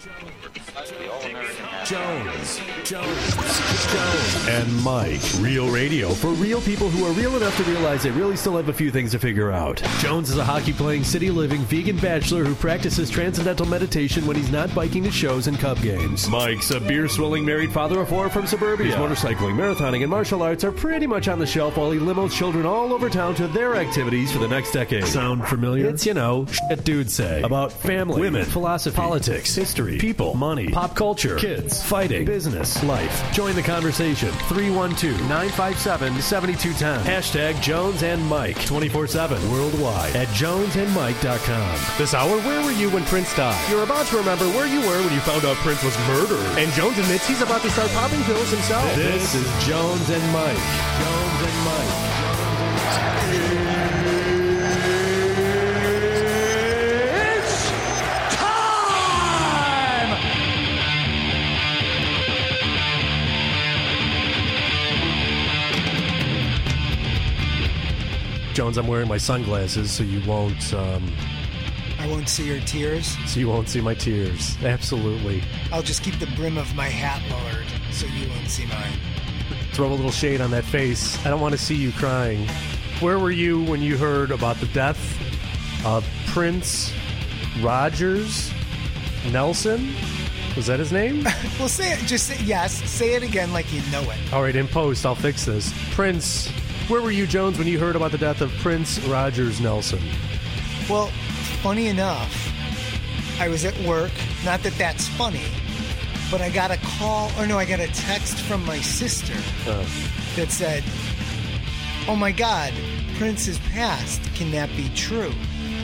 Jones, and Mike. Real radio for real people who are real enough to realize they really still have a few things to figure out. Jones is a hockey-playing, city-living, vegan bachelor who practices transcendental meditation when he's not biking to shows and Cub games. Mike's a beer-swilling married father of four from suburbia. His motorcycling, marathoning, and martial arts are pretty much on the shelf while he limos children all over town to their activities for the next decade. Sound familiar? It's, shit dudes say about family, women, philosophy, politics, history, people, money, pop culture, kids, fighting, business, life. Join the conversation. 312-957-7210. Hashtag Jones and Mike. 24/7 worldwide at jonesandmike.com. This hour, where were you when Prince died? You're about to remember where you were when you found out Prince was murdered. And Jones admits he's about to start popping pills himself. This is Jones and Mike. Jones and Mike. Jones, I'm wearing my sunglasses so you won't... I won't see your tears? So you won't see my tears. Absolutely. I'll just keep the brim of my hat lowered so you won't see mine. Throw a little shade on that face. I don't want to see you crying. Where were you when you heard about the death of Prince Rogers Nelson? Was that his name? Well, say it. Just say, yes. Say it again like you know it. All right, in post, I'll fix this. Prince... Where were you, Jones, when you heard about the death of Prince Rogers Nelson? Well, funny enough, I was at work. Not that that's funny, but I got a call, or no, I got a text from my sister that said, "Oh my God, Prince has passed. Can that be true?"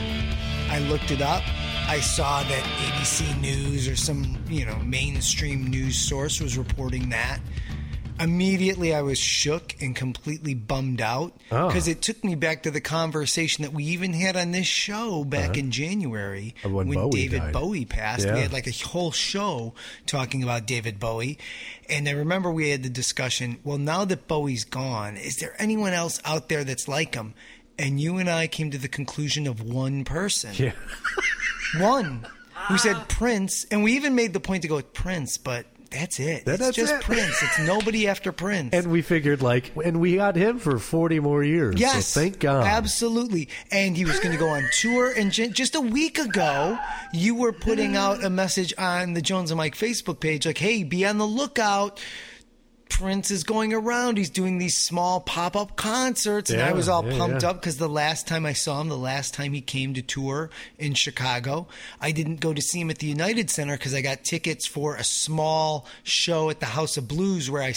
I looked it up. I saw that ABC News or some, mainstream news source was reporting that. Immediately, I was shook and completely bummed out because it took me back to the conversation that we even had on this show back in January when David Bowie passed. Yeah. We had like a whole show talking about David Bowie. And I remember we had the discussion, well, now that Bowie's gone, is there anyone else out there that's like him? And you and I came to the conclusion of one person. Yeah. One. We said Prince, and we even made the point to go with Prince, but... That's it. It's just it. Prince. It's nobody after Prince. And we figured, and we got him for 40 more years. Yes. So thank God. Absolutely. And he was going to go on tour. And just a week ago, you were putting out a message on the Jones and Mike Facebook page like, hey, be on the lookout. Prince is going around. He's doing these small pop-up concerts. And I was all pumped up because the last time I saw him, the last time he came to tour in Chicago, I didn't go to see him at the United Center because I got tickets for a small show at the House of Blues where I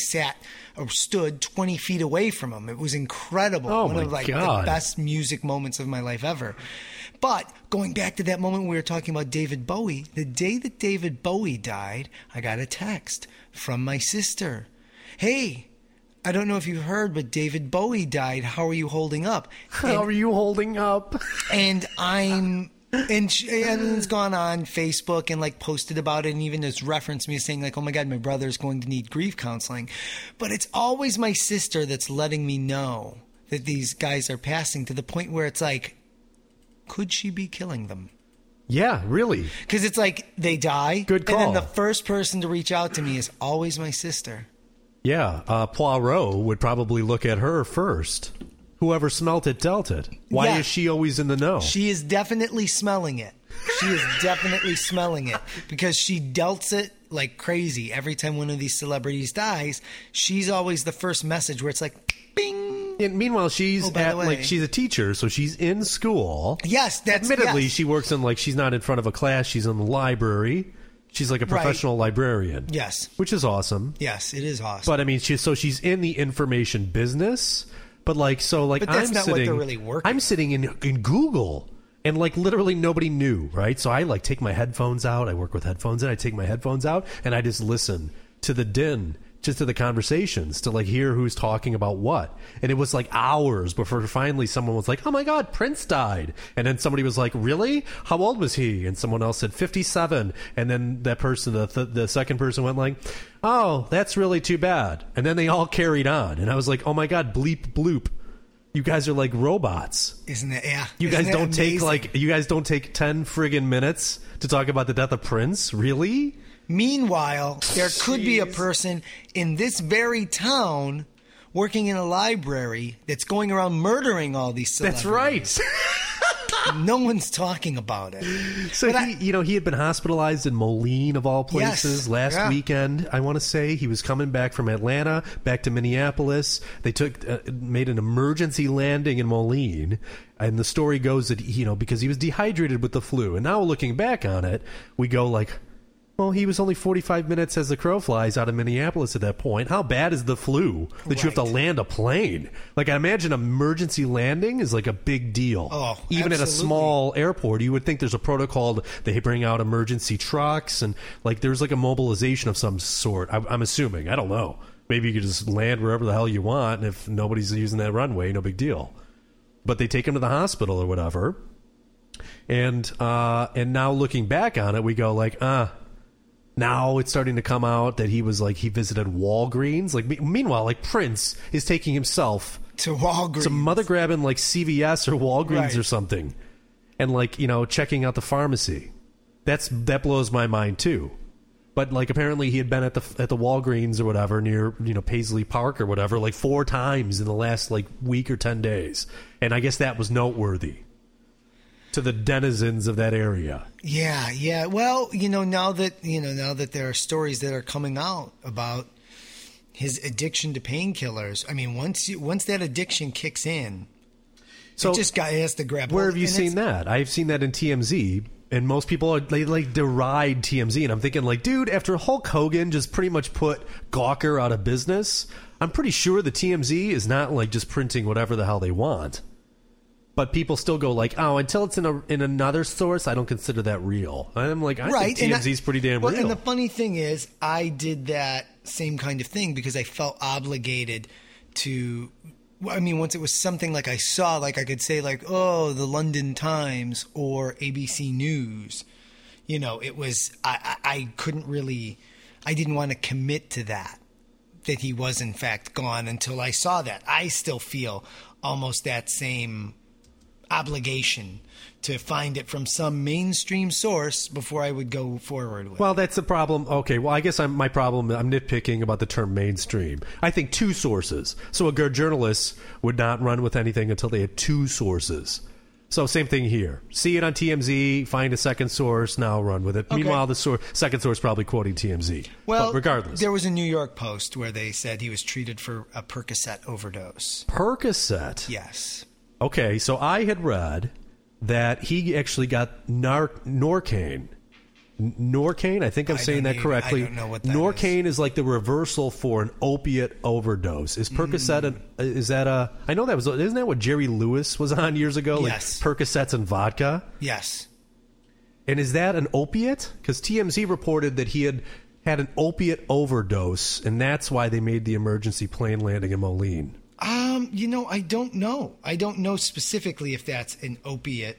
stood 20 feet away from him. It was incredible. One of the best music moments of my life ever. But going back to that moment we were talking about David Bowie, the day that David Bowie died, I got a text from my sister. Hey, I don't know if you've heard, but David Bowie died. How are you holding up? How are you holding up? And everyone's gone on Facebook and posted about it and even just referenced me saying oh my God, my brother's going to need grief counseling. But it's always my sister that's letting me know that these guys are passing to the point where it's could she be killing them? Yeah, really. Because it's they die. Good call. And then the first person to reach out to me is always my sister. Yeah, Poirot would probably look at her first. Whoever smelt it dealt it. Why is she always in the know? She is definitely smelling it. She is definitely smelling it because she dealt it like crazy. Every time one of these celebrities dies, she's always the first message where it's bing. And meanwhile, she's she's a teacher, so she's in school. Yes, Admittedly, she works in she's not in front of a class. She's in the library. She's like a professional librarian. Yes. Which is awesome. Yes, it is awesome. But I mean, she's in the information business. But but that's not what they're really working. I'm sitting in Google and literally nobody knew, right? So I take my headphones out. I work with headphones and I take my headphones out and I just listen to the din, just to the conversations, to hear who's talking about what. And it was hours before finally someone was oh my God, Prince died. And then somebody was really? How old was he? And someone else said 57. And then that person, the second person went oh, that's really too bad. And then they all carried on. And I was oh my God, bleep bloop. You guys are like robots. Isn't it? Yeah. You Isn't guys it don't amazing? you guys don't take 10 friggin' minutes to talk about the death of Prince? Really? Meanwhile, there could be a person in this very town working in a library that's going around murdering all these celebrities. That's right. No one's talking about it. So he had been hospitalized in Moline of all places last weekend. I want to say he was coming back from Atlanta back to Minneapolis. They made an emergency landing in Moline, and the story goes that because he was dehydrated with the flu. And now looking back on it, we go like, well, he was only 45 minutes as the crow flies out of Minneapolis at that point. How bad is the flu that you have to land a plane? Like, I imagine emergency landing is like a big deal. Oh, even absolutely. at a small airport, you would think there's a protocol. They bring out emergency trucks and like there's like a mobilization of some sort. I'm assuming. I don't know. Maybe you could just land wherever the hell you want, and if nobody's using that runway, no big deal. But they take him to the hospital or whatever. And now looking back on it, we go like, now it's starting to come out that he visited Walgreens. Like, meanwhile, like Prince is taking himself to Walgreens, to mother grabbing like CVS or Walgreens or something, and like checking out the pharmacy. That blows my mind too. But like apparently he had been at the Walgreens or whatever near Paisley Park or whatever like 4 times in the last like week or 10 days, and I guess that was noteworthy to the denizens of that area. Yeah. Well, now that there are stories that are coming out about his addiction to painkillers. I mean, once that addiction kicks in, so this guy has to grab. Where have you seen that? I've seen that in TMZ, and most people they like deride TMZ, and I'm thinking like, dude, after Hulk Hogan just pretty much put Gawker out of business, I'm pretty sure the TMZ is not like just printing whatever the hell they want. But people still go like, oh, until it's in another source, I don't consider that real. I'm like, I think TMZ's pretty damn real. And the funny thing is, I did that same kind of thing because I felt obligated to. I mean, once it was something like I saw, like I could say like, oh, the London Times or ABC News. It was I couldn't really. I didn't want to commit to that he was in fact gone until I saw that. I still feel almost that same obligation to find it from some mainstream source before I would go forward with. Well, that's the problem. Okay, well, I guess I'm nitpicking about the term mainstream. I think 2 sources. So a good journalist would not run with anything until they had 2 sources. So same thing here. See it on TMZ, find a second source, now run with it. Okay. Meanwhile, the second source probably quoting TMZ. Well, but regardless. There was a New York Post where they said he was treated for a Percocet overdose. Percocet? Yes. Okay, so I had read that he actually got Norcaine. Norcaine, I think I'm saying that correctly. I don't know what that Norcaine is like the reversal for an opiate overdose. Is Percocet I know isn't that what Jerry Lewis was on years ago? Yes. Like Percocets and vodka? Yes. And is that an opiate? Because TMZ reported that he had an opiate overdose, and that's why they made the emergency plane landing in Moline. I don't know. I don't know specifically if that's an opiate.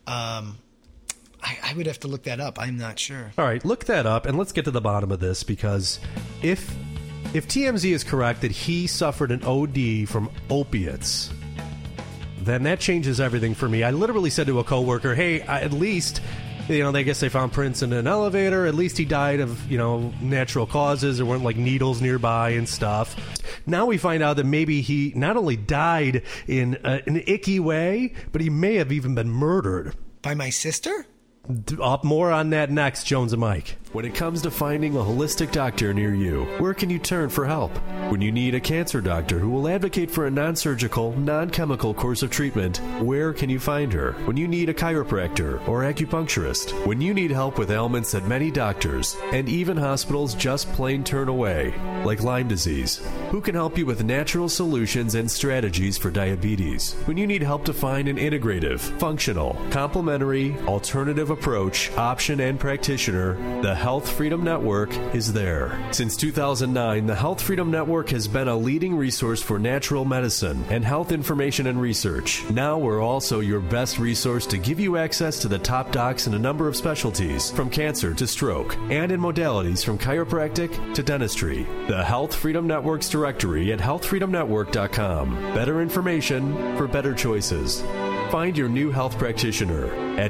I would have to look that up. I'm not sure. All right, look that up, and let's get to the bottom of this, because if TMZ is correct that he suffered an OD from opiates, then that changes everything for me. I literally said to a coworker, hey, at least... I guess they found Prince in an elevator. At least he died of, natural causes. There weren't, like, needles nearby and stuff. Now we find out that maybe he not only died in an icky way, but he may have even been murdered. By my sister? Up more on that next, Jones and Mike. When it comes to finding a holistic doctor near you, where can you turn for help? When you need a cancer doctor who will advocate for a non-surgical, non-chemical course of treatment, where can you find her? When you need a chiropractor or acupuncturist, when you need help with ailments that many doctors and even hospitals just plain turn away, like Lyme disease, who can help you with natural solutions and strategies for diabetes? When you need help to find an integrative, functional, complementary, alternative approach, option, and practitioner, the Health Freedom Network is there. Since 2009, the Health Freedom Network has been a leading resource for natural medicine and health information and research. Now we're also your best resource to give you access to the top docs in a number of specialties, from cancer to stroke, and in modalities from chiropractic to dentistry. The Health Freedom Network's directory at healthfreedomnetwork.com. Better information for better choices. Find your new health practitioner at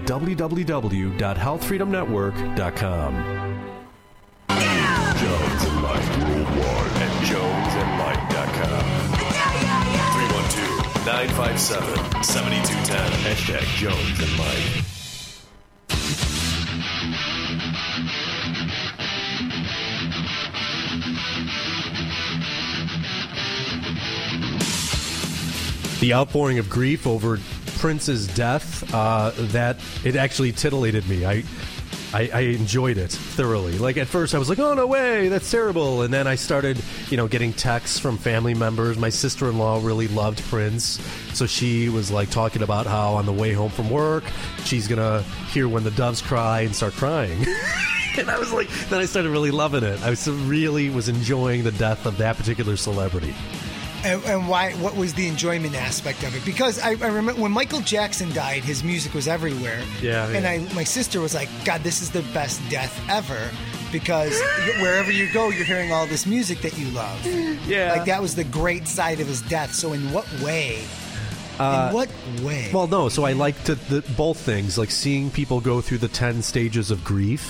www.healthfreedomnetwork.com. Jones and Mike worldwide at jonesandmike.com. 312-957-7210. Hashtag Jones and Mike. The outpouring of grief over Prince's death, that it actually titillated me. I enjoyed it thoroughly. Like, at first I was like, oh, no way, that's terrible. And then I started, getting texts from family members. My sister-in-law really loved Prince. So she was like talking about how on the way home from work, she's going to hear When the Doves Cry and start crying. And I was like, then I started really loving it. I really was enjoying the death of that particular celebrity. And why? What was the enjoyment aspect of it? Because I remember when Michael Jackson died, his music was everywhere. Yeah. And my sister was like, God, this is the best death ever. Because wherever you go, you're hearing all this music that you love. Yeah. Like, that was the great side of his death. So in what way? In what way? Well, no. So I liked both things, like seeing people go through the 10 stages of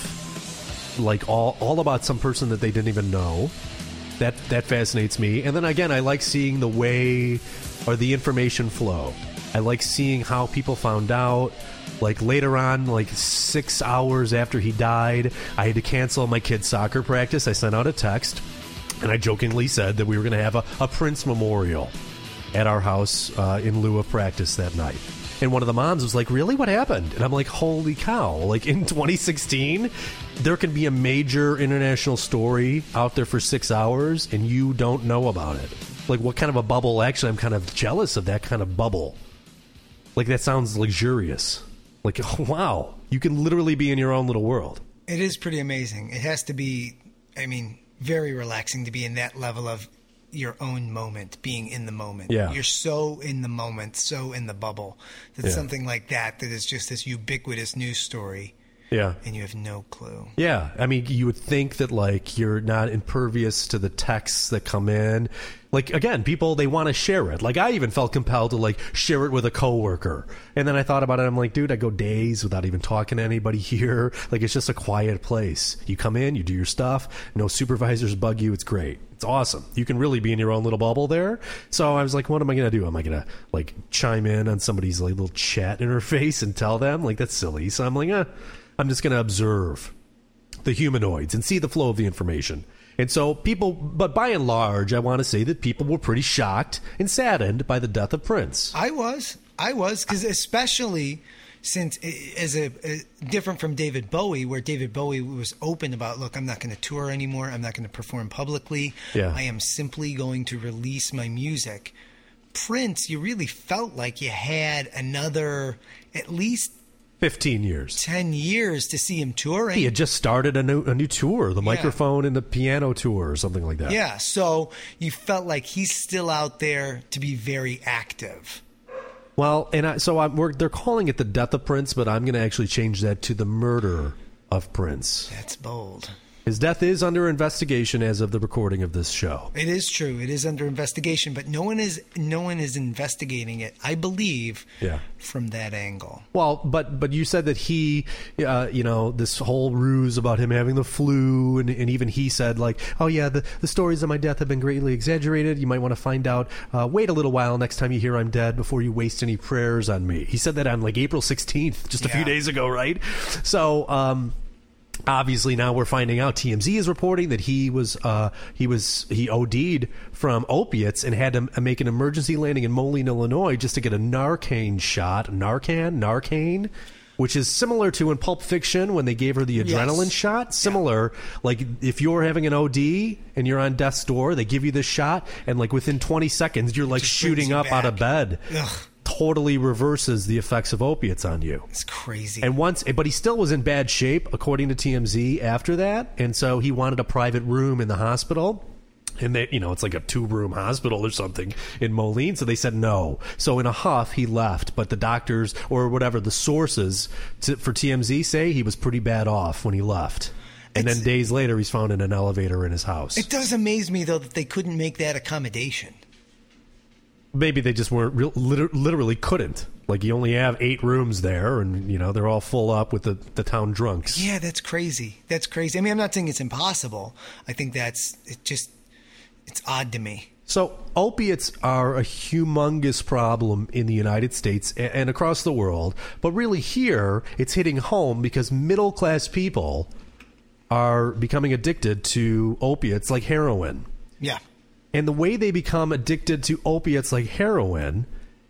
grief, like all about some person that they didn't even know. That fascinates me. And then again, I like seeing the way or the information flow. I like seeing how people found out. Like later on, like 6 hours after he died, I had to cancel my kid's soccer practice. I sent out a text, and I jokingly said that we were going to have a Prince memorial at our house in lieu of practice that night. And one of the moms was like, really? What happened? And I'm like, holy cow. Like, in 2016, there can be a major international story out there for 6 hours, and you don't know about it. Like, what kind of a bubble? Actually, I'm kind of jealous of that kind of bubble. Like, that sounds luxurious. Like, oh, wow. You can literally be in your own little world. It is pretty amazing. It has to be, very relaxing to be in that level of your own moment, being in the moment. Yeah. You're so in the moment, so in the bubble. That something like that is just this ubiquitous news story. Yeah. And you have no clue. Yeah. You would think that, like, you're not impervious to the texts that come in. Like, again, people, they want to share it. Like, I even felt compelled to, like, share it with a coworker. And then I thought about it. I'm like, dude, I go days without even talking to anybody here. Like, it's just a quiet place. You come in, you do your stuff. No supervisors bug you. It's great. It's awesome. You can really be in your own little bubble there. So I was like, what am I going to do? Am I going to, like, chime in on somebody's, like, little chat interface and tell them? Like, that's silly. So I'm like, I'm just going to observe the humanoids and see the flow of the information. And so but by and large, I want to say that people were pretty shocked and saddened by the death of Prince. I was, because especially since, different from David Bowie, where David Bowie was open about, look, I'm not going to tour anymore. I'm not going to perform publicly. Yeah. I am simply going to release my music. Prince, you really felt like you had another, at least 15 years. 10 years to see him touring. He had just started a new tour, the Microphone and the Piano tour or something like that. Yeah, so you felt like he's still out there to be very active. Well, and they're calling it the death of Prince, but I'm going to actually change that to the murder of Prince. That's bold. His death is under investigation as of the recording of this show. It is true. It is under investigation, but no one is investigating it, I believe, from that angle. Well, but you said that he, this whole ruse about him having the flu, and even he said, like, oh, yeah, the stories of my death have been greatly exaggerated. You might want to find out. Wait a little while next time you hear I'm dead before you waste any prayers on me. He said that on, like, April 16th, just a few days ago, right? So, obviously, now we're finding out. TMZ is reporting that he OD'd from opiates and had to make an emergency landing in Moline, Illinois, just to get a Narcan shot. Narcan, which is similar to in Pulp Fiction when they gave her the adrenaline shot. Similar, like if you're having an OD and you're on death's door, they give you this shot, and like within 20 seconds, you're like shooting up out of bed. Ugh. totally reverses the effects of opiates on you. It's crazy. And but he still was in bad shape, according to TMZ, after that. And so he wanted a private room in the hospital. And they, it's like a 2-room hospital or something in Moline. So they said no. So in a huff, he left. But the doctors or whatever, the sources for TMZ say he was pretty bad off when he left. And then days later, he's found in an elevator in his house. It does amaze me, though, that they couldn't make that accommodation. Maybe they just weren't literally couldn't. Like, you only have 8 rooms there, and, they're all full up with the town drunks. Yeah, that's crazy. That's crazy. I mean, I'm not saying it's impossible. I think it's odd to me. So opiates are a humongous problem in the United States and across the world. But really here, it's hitting home because middle-class people are becoming addicted to opiates like heroin. Yeah. And the way they become addicted to opiates like heroin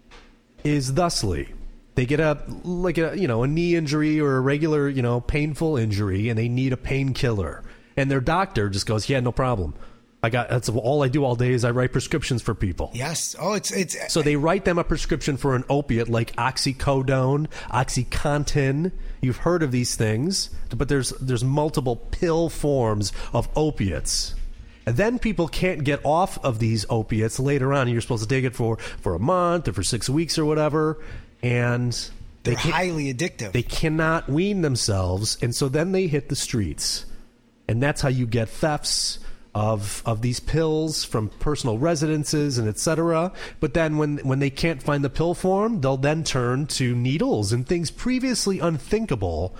is thusly. They get a knee injury or a regular, painful injury, and they need a painkiller. And their doctor just goes, yeah, no problem. That's all I do all day is I write prescriptions for people. Yes. Oh, it's so they write them a prescription for an opiate like oxycodone, OxyContin. You've heard of these things, but there's multiple pill forms of opiates. And then people can't get off of these opiates later on. And you're supposed to take it for a month or for 6 weeks or whatever. And they're highly addictive. They cannot wean themselves. And so then they hit the streets. And that's how you get thefts of these pills from personal residences and etc. But then when they can't find the pill form, they'll then turn to needles and things previously unthinkable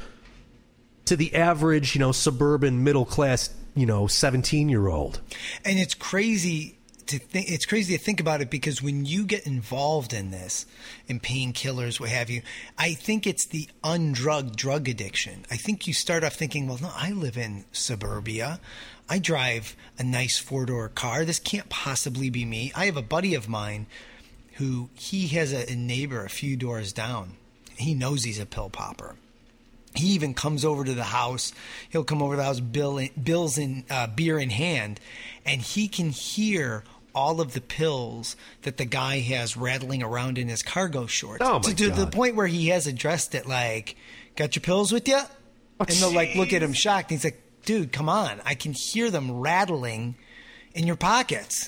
to the average, suburban middle class, 17-year-old. And it's crazy to think about it, because when you get involved in this, in painkillers, what have you, I think it's the undrugged drug addiction. I think you start off thinking, well, no, I live in suburbia. I drive a nice 4-door car. This can't possibly be me. I have a buddy of mine who he has a neighbor a few doors down. He knows he's a pill popper. He even comes over to the house. He'll come over to the house, bills in beer in hand, and he can hear all of the pills that the guy has rattling around in his cargo shorts. Oh my God. To the point where he has addressed it like, "Got your pills with you?" And they'll look at him shocked. And he's like, "Dude, come on. I can hear them rattling in your pockets."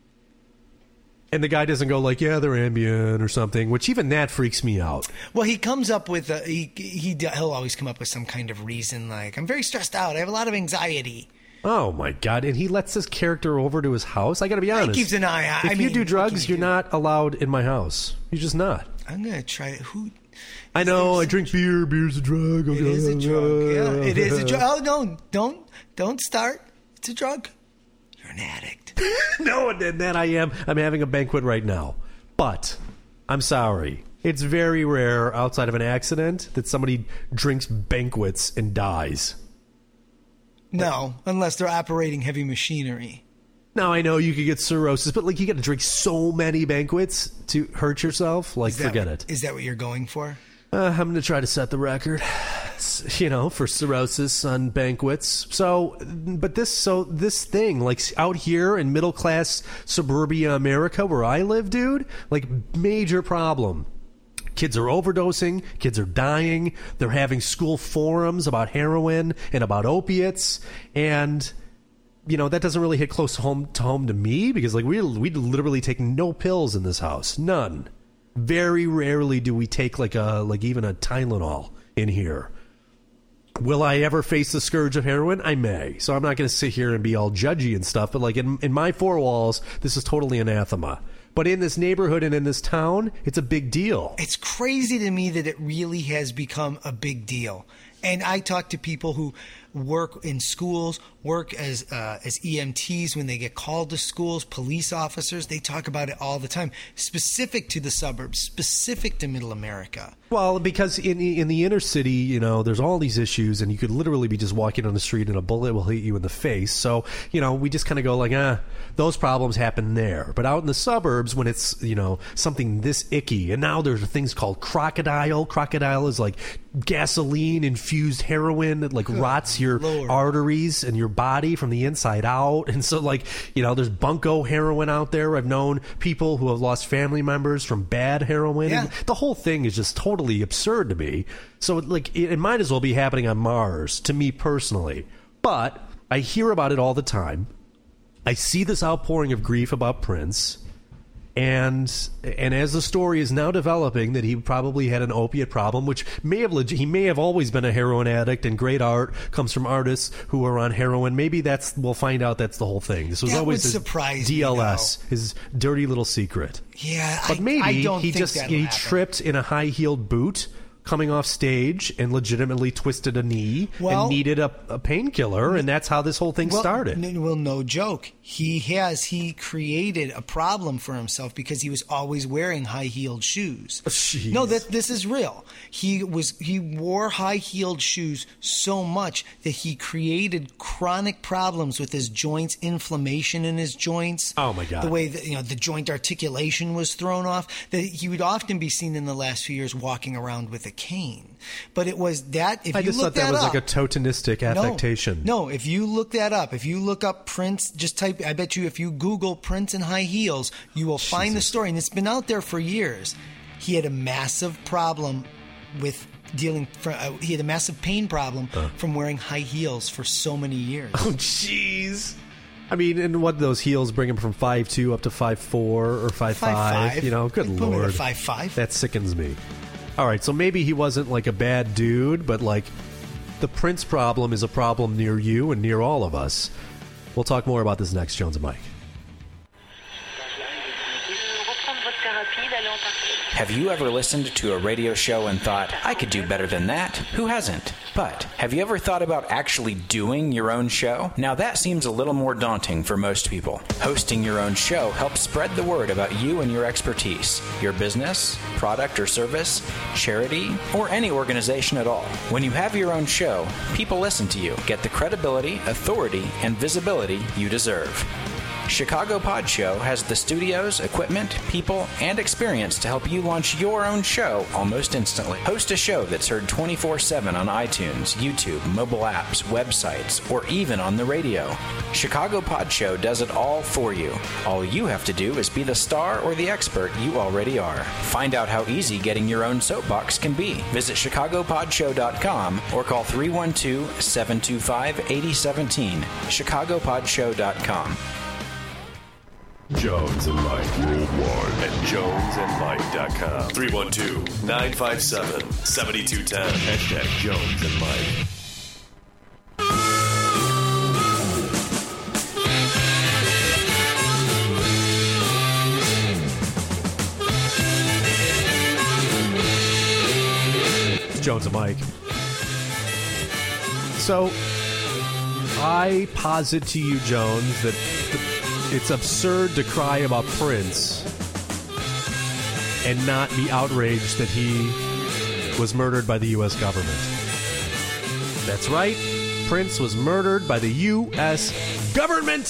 And the guy doesn't go like, yeah, they're Ambien or something, which even that freaks me out. Well, he comes up with he'll always come up with some kind of reason like, "I'm very stressed out. I have a lot of anxiety." Oh my God! And he lets this character over to his house. I got to be honest. He keeps an eye out. If you do drugs, you're not allowed in my house. You're just not. I'm gonna try it. I know. I drink beer. Beer's a drug. It is a drug. Yeah, it is a drug. Oh no! Don't start. It's a drug. You're an addict. No, and that I am. I'm having a banquet right now. But I'm sorry. It's very rare outside of an accident that somebody drinks banquets and dies. No, unless they're operating heavy machinery. Now, I know you could get cirrhosis, but you got to drink so many banquets to hurt yourself. Forget it. Is that what you're going for? I'm going to try to set the record, for cirrhosis on banquets. But this thing, out here in middle class suburbia America where I live, dude, major problem. Kids are overdosing. Kids are dying. They're having school forums about heroin and about opiates. And, that doesn't really hit close home to me because, we literally take no pills in this house. None. Very rarely do we take, even a Tylenol in here. Will I ever face the scourge of heroin? I may. So I'm not going to sit here and be all judgy and stuff. But, in my 4 walls, this is totally anathema. But in this neighborhood and in this town, it's a big deal. It's crazy to me that it really has become a big deal. And I talk to people who work in schools, work as EMTs when they get called to schools, police officers. They talk about it all the time, specific to the suburbs, specific to middle America. Well, because in the inner city, there's all these issues, and you could literally be just walking on the street and a bullet will hit you in the face. So, we just kind of go those problems happen there. But out in the suburbs, when it's, something this icky, and now there's things called crocodile. Crocodile is gasoline infused heroin that like rots your arteries and your body from the inside out. And so like, there's bunko heroin out there. I've known people who have lost family members from bad heroin. Yeah. And the whole thing is just totally absurd to me. So like it might as well be happening on Mars to me personally. But I hear about it all the time. I see this outpouring of grief about Prince. And as the story is now developing that he probably had an opiate problem, which he may have always been a heroin addict, and great art comes from artists who are on heroin. Maybe we'll find out that's the whole thing. This was that always would his surprise DLS, me, his dirty little secret. Yeah, but maybe I don't he think just that'll he happen. tripped in a high-heeled boot coming off stage and legitimately twisted a knee and needed a painkiller, and that's how this whole thing started. Well, no joke. He created a problem for himself because he was always wearing high-heeled shoes. Jeez. No, this is real. He wore high-heeled shoes so much that he created chronic problems with his joints, inflammation in his joints. Oh my God. The way that the joint articulation was thrown off, that he would often be seen in the last few years walking around with a cane. But it was that I just thought that was like a totenistic affectation. No, if you look that up, if you look up Prince, just type, I bet you if you Google Prince and high heels, you will find the story. And it's been out there for years. He had a massive problem with he had a massive pain problem from wearing high heels for so many years. Oh, jeez. I mean, and what those heels bring him from 5'2" up to 5'4" or 5'5", good Put me Lord. at 5'5". That sickens me. All right, so maybe he wasn't like a bad dude, but like the Prince problem is a problem near you and near all of us. We'll talk more about this next, Jones and Mike. Have you ever listened to a radio show and thought, I could do better than that? Who hasn't? But have you ever thought about actually doing your own show? Now that seems a little more daunting for most people. Hosting your own show helps spread the word about you and your expertise, your business, product or service, charity, or any organization at all. When you have your own show, people listen to you, get the credibility, authority, and visibility you deserve. Chicago Pod Show has the studios, equipment, people, and experience to help you launch your own show almost instantly. Host a show that's heard 24/7 on iTunes, YouTube, mobile apps, websites, or even on the radio. Chicago Pod Show does it all for you. All you have to do is be the star or the expert you already are. Find out how easy getting your own soapbox can be. Visit ChicagoPodShow.com or call 312-725-8017. ChicagoPodShow.com. Jones and Mike worldwide at jonesandmike.com. 312-957-7210. Hashtag Jones and Mike. It's Jones and Mike. So, I posit to you, Jones, that it's absurd to cry about Prince and not be outraged that he was murdered by the U.S. government. That's right. Prince was murdered by the U.S. government.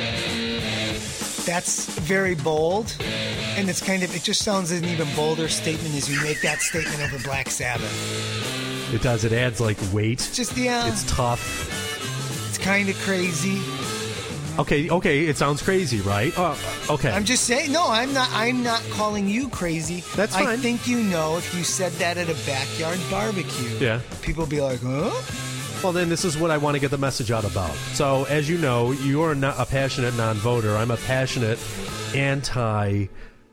That's very bold, and it just sounds an even bolder statement as you make that statement over Black Sabbath. It does. It adds like weight. It's tough. It's kind of crazy. Okay, it sounds crazy, right? Okay. I'm just saying, no, I'm not calling you crazy. That's fine. I think if you said that at a backyard barbecue, yeah, people would be like, huh? Well, then this is what I want to get the message out about. So, as you know, you are not a passionate non-voter. I'm a passionate anti-U.S.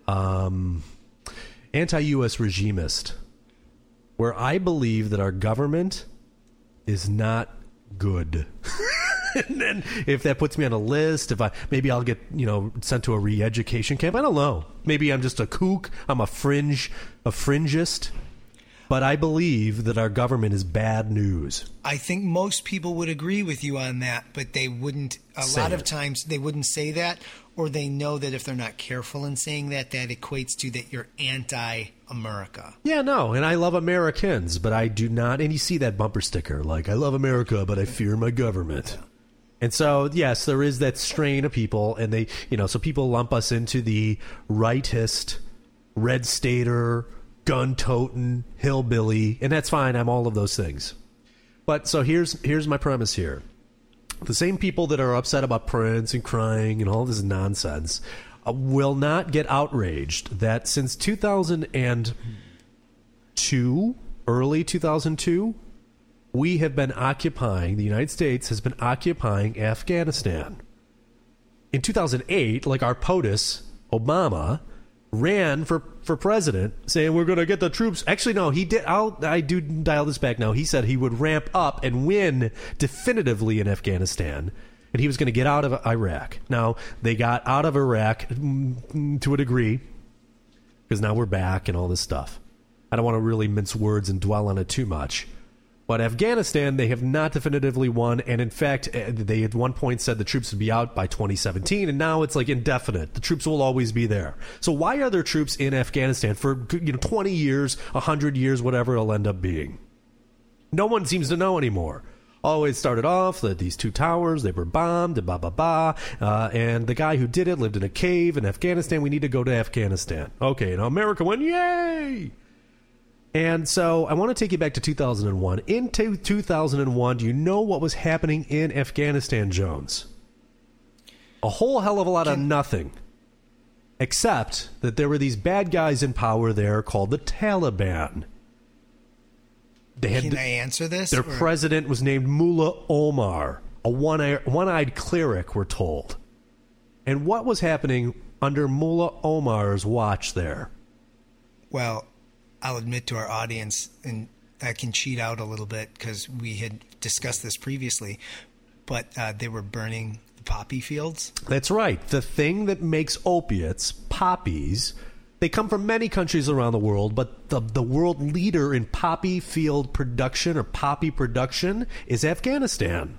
regimist, where I believe that our government is not good. And then if that puts me on a list, maybe I'll get sent to a re-education camp. I don't know. Maybe I'm just a kook. I'm a fringist. But I believe that our government is bad news. I think most people would agree with you on that, but they wouldn't. A lot of times they wouldn't say that, or they know that if they're not careful in saying that equates to that you're anti-America. Yeah, no, and I love Americans, but I do not. And you see that bumper sticker, like, I love America, but I fear my government. Yeah. And so, yes, there is that strain of people, and they, so people lump us into the rightist, red stater, gun-toting hillbilly, and that's fine. I'm all of those things. But so here's my premise here. The same people that are upset about Prince and crying and all this nonsense will not get outraged that since 2002, early 2002, we have been occupying, the United States has been occupying Afghanistan. In 2008, like our POTUS, Obama, ran for president saying we're going to get the troops. Actually, no, he did. I do dial this back now. He said he would ramp up and win definitively in Afghanistan, and he was going to get out of Iraq. Now, they got out of Iraq to a degree because now we're back and all this stuff. I don't want to really mince words and dwell on it too much. But Afghanistan, they have not definitively won, and in fact, they at one point said the troops would be out by 2017, and now it's like indefinite. The troops will always be there. So why are there troops in Afghanistan for 20 years, 100 years, whatever it'll end up being? No one seems to know anymore. Oh, it started off that these two towers, they were bombed, and and the guy who did it lived in a cave in Afghanistan. We need to go to Afghanistan. Okay, and America went, yay! And so I want to take you back to 2001. In 2001, do you know what was happening in Afghanistan, Jones? A whole hell of a lot of nothing. Except that there were these bad guys in power there called the Taliban. Can I answer this? Their president was named Mullah Omar, a one-eyed cleric, we're told. And what was happening under Mullah Omar's watch there? Well, I'll admit to our audience, and I can cheat out a little bit because we had discussed this previously, but they were burning the poppy fields. That's right. The thing that makes opiates, poppies, they come from many countries around the world, but the world leader in poppy field production or poppy production is Afghanistan.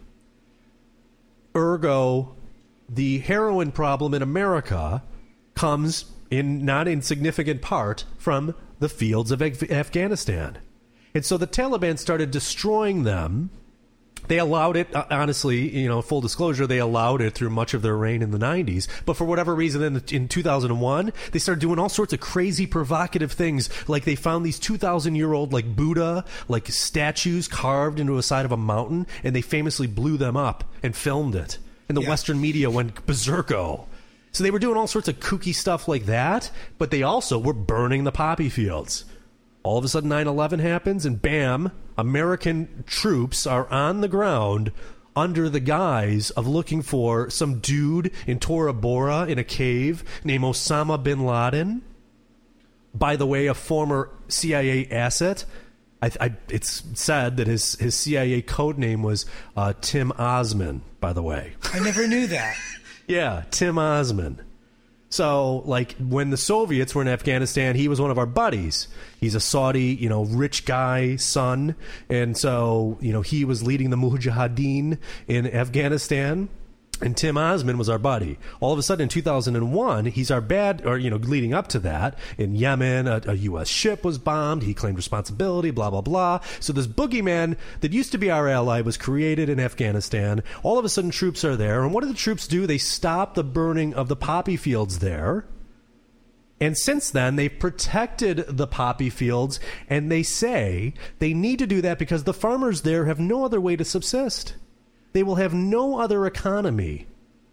Ergo, the heroin problem in America comes in not insignificant part from the fields of Afghanistan. And so the Taliban started destroying them. They allowed it, honestly, full disclosure, they allowed it through much of their reign in the 90s. But for whatever reason, in 2001, they started doing all sorts of crazy, provocative things. Like they found these 2,000-year-old, like Buddha, like statues carved into the side of a mountain, and they famously blew them up and filmed it. And the Western media went berserko. So they were doing all sorts of kooky stuff like that, but they also were burning the poppy fields. All of a sudden 9/11 happens, and bam, American troops are on the ground under the guise of looking for some dude in Tora Bora in a cave named Osama bin Laden. By the way, a former CIA asset. It's said that his CIA code name was Tim Osman, by the way. I never knew that. Yeah, Tim Osman. So, like, when the Soviets were in Afghanistan, he was one of our buddies. He's a Saudi, rich guy, son. And so, he was leading the Mujahideen in Afghanistan. And Tim Osman was our buddy. All of a sudden, in 2001, he's our leading up to that, in Yemen, a U.S. ship was bombed. He claimed responsibility, blah, blah, blah. So this boogeyman that used to be our ally was created in Afghanistan. All of a sudden, troops are there. And what do the troops do? They stop the burning of the poppy fields there. And since then, they've protected the poppy fields. And they say they need to do that because the farmers there have no other way to subsist. They will have no other economy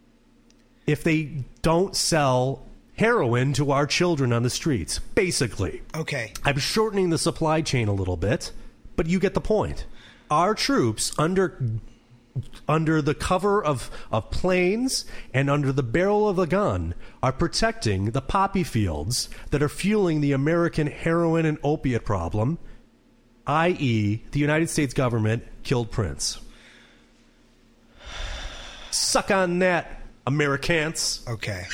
if they don't sell heroin to our children on the streets, basically. Okay. I'm shortening the supply chain a little bit, but you get the point. Our troops, under the cover of planes and under the barrel of a gun, are protecting the poppy fields that are fueling the American heroin and opiate problem, i.e., the United States government killed Prince. Suck on that, Americans. Okay.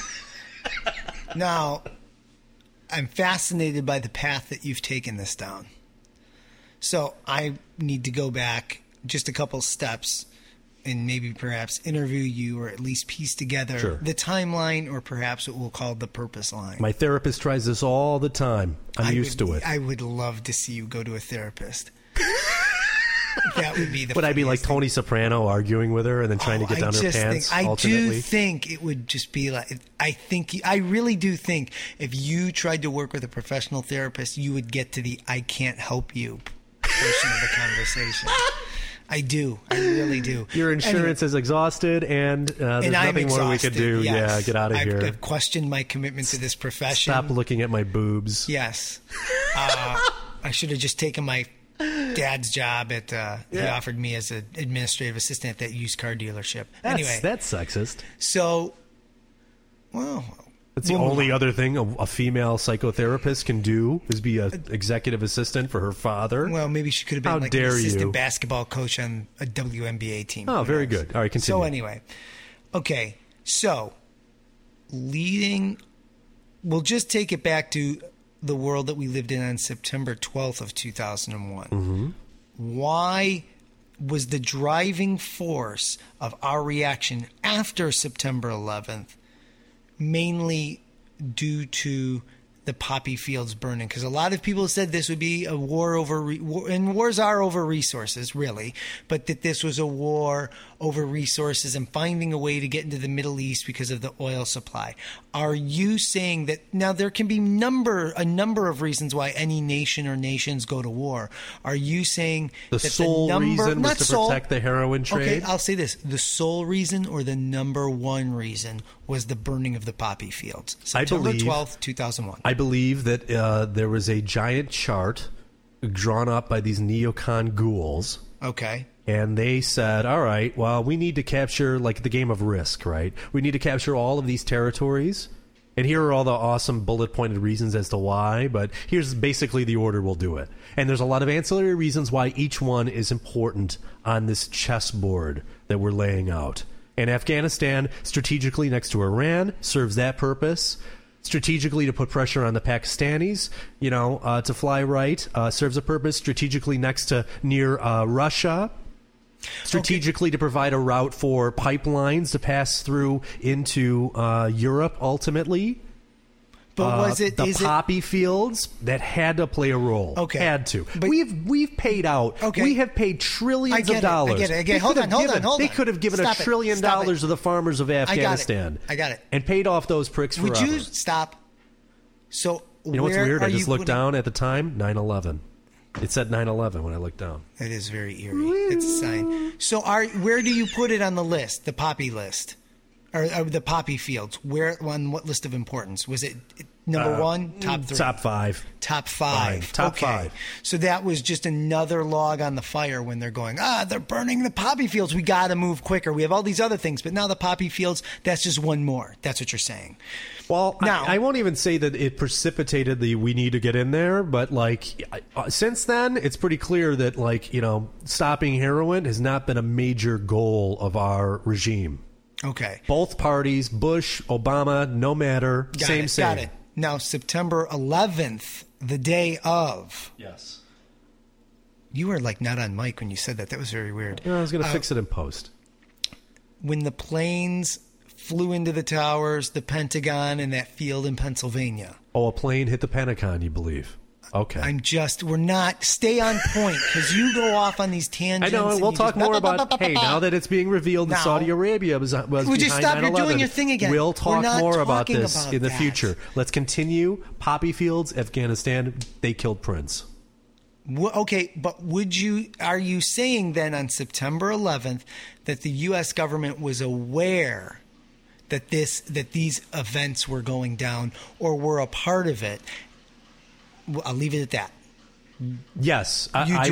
Now, I'm fascinated by the path that you've taken this down. So I need to go back just a couple steps and maybe perhaps interview you or at least piece together the timeline or perhaps what we'll call the purpose line. My therapist tries this all the time. I'm used to it. I would love to see you go to a therapist. That would be the. Would I be like funniest Tony Soprano arguing with her and then trying to get down her pants? I alternately? do think it would just be like. I really do think if you tried to work with a professional therapist, you would get to the "I can't help you" portion of the conversation. I do. I really do. Your insurance is exhausted, and there's and I'm nothing more we exhausted, could do. yes. Yeah, get out of here. I've questioned my commitment to this profession. Stop looking at my boobs. Yes. I should have just taken my dad's job at. He offered me as an administrative assistant at that used car dealership. Anyway, That's sexist. so, well. That's the only other thing a female psychotherapist can do is be an executive assistant for her father. Well, maybe she could have been How like an dare assistant you. basketball coach on a WNBA team. Oh, Who very knows? good. All right, continue. So anyway, okay. So we'll just take it back to the world that we lived in on September 12th of 2001. Mm-hmm. Why was the driving force of our reaction after September 11th mainly due to the poppy fields burning? Because a lot of people said this would be a war over, and wars are over resources, really, but that this was a war over resources and finding a way to get into the Middle East because of the oil supply. Are you saying that now there can be a number of reasons why any nation or nations go to war? Are you saying The that sole the number, reason was not to sole, protect the heroin trade? Okay, I'll say this: the sole reason or the number one reason was the burning of the poppy fields, September 12th, 2001. I believe that there was a giant chart drawn up by these neocon ghouls. Okay. And they said, all right, well, we need to capture, like the game of Risk, right? We need to capture all of these territories. And here are all the awesome bullet-pointed reasons as to why, but here's basically the order we'll do it. And there's a lot of ancillary reasons why each one is important on this chessboard that we're laying out. And Afghanistan, strategically next to Iran, serves that purpose. Strategically to put pressure on the Pakistanis, to fly right, serves a purpose. Strategically next to near Russia. Strategically to provide a route for pipelines to pass through into Europe ultimately. But was it the poppy fields that had to play a role? Okay, had to. But we've paid out. Okay. We have paid trillions of dollars. I get it. Hold on. They could have given Stop $1 trillion to the farmers of Afghanistan. I got it. And paid off those pricks forever. Would you stop? So you know what's weird? I just looked down at the time. 9/11. It said 9/11 when I looked down. It is very eerie. It's a sign. So where do you put it on the list? The poppy list, or the poppy fields? Where on what list of importance was it? Number one, top three, top five, top five, top okay. five. So that was just another log on the fire when they're going, they're burning the poppy fields. We got to move quicker. We have all these other things, but now the poppy fields. That's just one more. That's what you're saying. Well, now, I won't even say that it precipitated the we need to get in there, but since then, it's pretty clear that stopping heroin has not been a major goal of our regime. Okay. Both parties, Bush, Obama, no matter, same. Got it. Now, September 11th, the day of. Yes. You were not on mic when you said that. That was very weird. I was going to fix it in post. When the planes flew into the towers, the Pentagon, and that field in Pennsylvania. Oh, a plane hit the Pentagon, you believe? Okay. We're not, stay on point, because you go off on these tangents. I know, we'll talk more about, now that it's being revealed that Saudi Arabia was would you stop? 9/11, You're doing your thing again. We'll talk more about this in the that. future. Let's continue. Poppy fields, Afghanistan, they killed Prince. Okay, but are you saying then on September 11th that the U.S. government was aware that these events were going down or were a part of it? I'll leave it at that. Yes,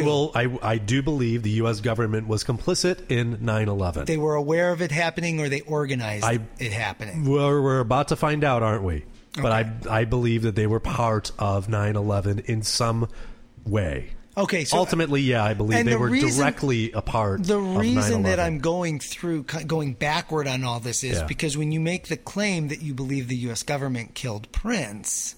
I do believe the U.S. government was complicit in 9/11. They were aware of it happening, or they organized it happening. We're about to find out, aren't we? Okay. But I believe that they were part of 9/11 in some way. Okay, so ultimately, I believe they were directly a part. The of reason 9/11. that I'm going backward on all this is because when you make the claim that you believe the U.S. government killed Prince.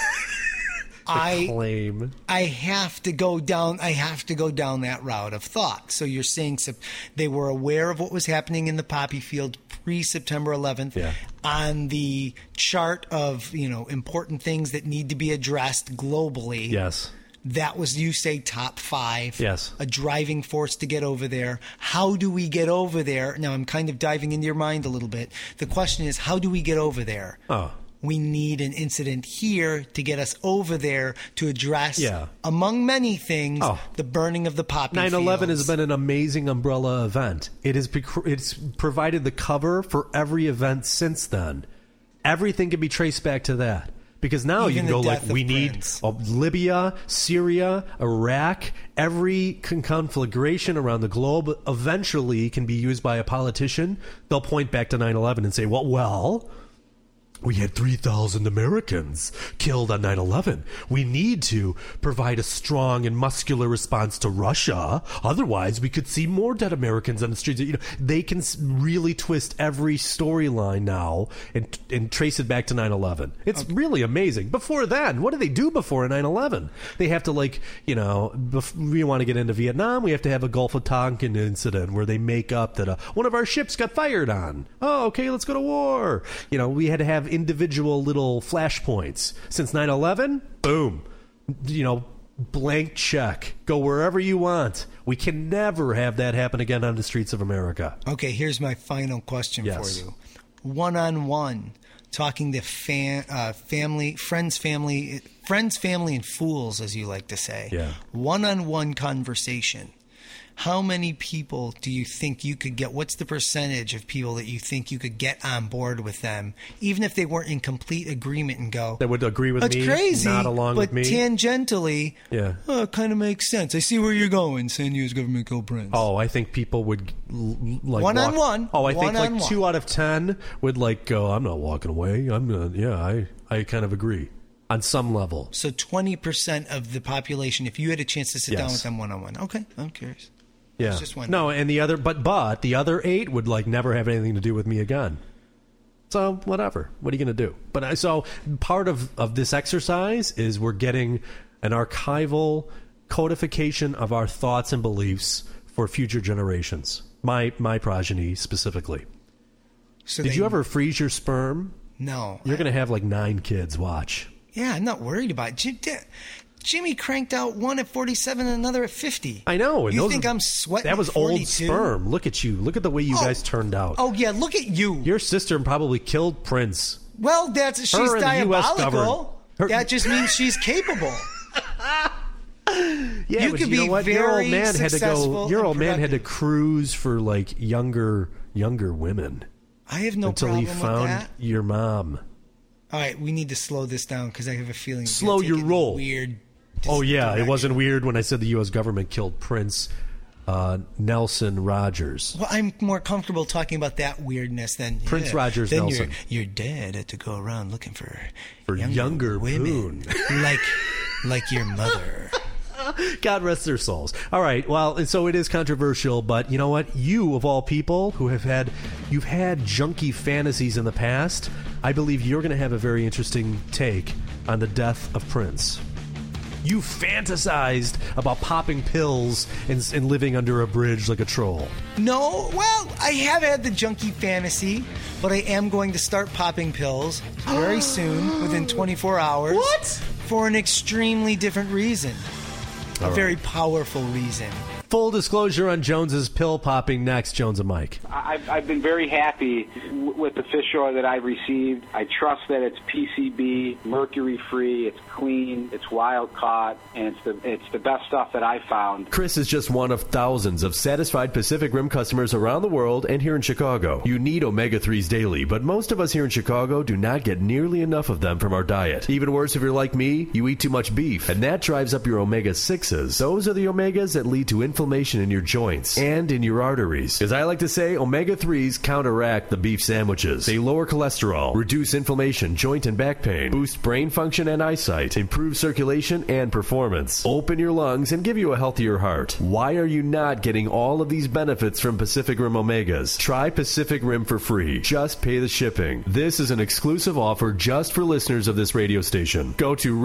claim. I have to go down that route of thought. So you're saying they were aware of what was happening in the poppy field pre-September 11th on the chart of important things that need to be addressed globally. Yes. That was, you say, top 5. Yes. A driving force to get over there. How do we get over there? Now, I'm kind of diving into your mind a little bit. The question is, how do we get over there? Oh. We need an incident here to get us over there to address, among many things, the burning of the poppy 9/11 fields. has been an amazing umbrella event. It's provided the cover for every event since then. Everything can be traced back to that. Because now Even you can the go like, death of we need Prince. Libya, Syria, Iraq, every conflagration around the globe eventually can be used by a politician. They'll point back to 9/11 and say, well, we had 3,000 Americans killed on 9/11. We need to provide a strong and muscular response to Russia. Otherwise, we could see more dead Americans on the streets. You know, they can really twist every storyline now and trace it back to 9/11. It's really amazing. Before then, what did they do before 9/11? They have to, like, you know, we want to get into Vietnam. We have to have a Gulf of Tonkin incident where they make up that one of our ships got fired on. Oh, okay, let's go to war. You know, we had to have individual little flashpoints. Since 9/11, boom, you know, blank check. Go wherever you want. We can never have that happen again on the streets of America. Okay, here's my final question for you. One-on-one, talking to family, friends, family, and fools, as you like to say. Yeah. One-on-one conversation. How many people do you think you could get? What's the percentage of people that you think you could get on board with them, even if they weren't in complete agreement and go, That would agree with that's me, crazy, not along but with me. tangentially, it kind of makes sense. I see where you're going, saying U.S. government killed Prince. Oh, I think people would like one-on-one. Oh, I think like One-on-one. 2 out of 10 would like go, I'm not walking away. I'm gonna, I kind of agree on some level. So 20% of the population, if you had a chance to sit down with them one-on-one. Okay, I'm curious. Yeah. It's just one. No, and the other, but the other 8 would like never have anything to do with me again. So whatever. What are you going to do? But so part of this exercise is we're getting an archival codification of our thoughts and beliefs for future generations. My progeny specifically. So Did you ever freeze your sperm? No. You're going to have like 9 kids. Watch. Yeah, I'm not worried about it. Jimmy cranked out one at 47 and another at 50. I know. And You think I'm sweating That was at 42? old sperm. Look at you. Look at the way you guys turned out. Oh, yeah, look at you. Your sister probably killed Prince. Well, she's Her and the US diabolical. government. That just means she's capable. Yeah, You but could you know be what? very Your successful old man had to productive. cruise for like younger women I have no until problem he with found that. your mom. All right, we need to slow this down because I have a feeling it's Slow gonna take your it in a roll. Weird. Oh yeah, it direction. wasn't weird when I said the U.S. government killed Prince Nelson Rogers. Well, I'm more comfortable talking about that weirdness than Prince Rogers then Nelson. Your dad had to go around looking for younger women, like your mother. God rest their souls. All right, well, and so it is controversial, but you know what? You, of all people, you've had junky fantasies in the past, I believe you're going to have a very interesting take on the death of Prince. You fantasized about popping pills and living under a bridge like a troll. No, well, I have had the junkie fantasy, but I am going to start popping pills very soon, within 24 hours. What? For an extremely different reason. A very powerful reason. Full disclosure on Jones's pill popping next, Jones and Mike. I've been very happy with the fish oil that I've received. I trust that it's PCB, mercury-free, it's clean, it's wild-caught, and it's the best stuff that I found. Chris is just one of thousands of satisfied Pacific Rim customers around the world and here in Chicago. You need omega-3s daily, but most of us here in Chicago do not get nearly enough of them from our diet. Even worse, if you're like me, you eat too much beef, and that drives up your omega-6s. Those are the omegas that lead to inflammation in your joints and in your arteries. As I like to say, omega-3s counteract the beef sandwiches. They lower cholesterol, reduce inflammation, joint and back pain, boost brain function and eyesight, improve circulation and performance, open your lungs, and give you a healthier heart. Why are you not getting all of these benefits from Pacific Rim Omegas? Try Pacific Rim for free. Just pay the shipping. This is an exclusive offer just for listeners of this radio station. Go to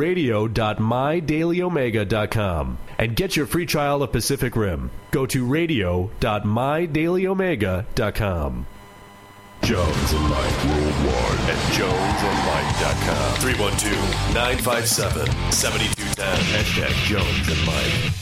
radio.mydailyomega.com and get your free trial of Pacific Rim. Go to radio.mydailyomega.com. Jones and Mike worldwide at jonesandmike.com. 312-957-7210. Hashtag Jones and Mike.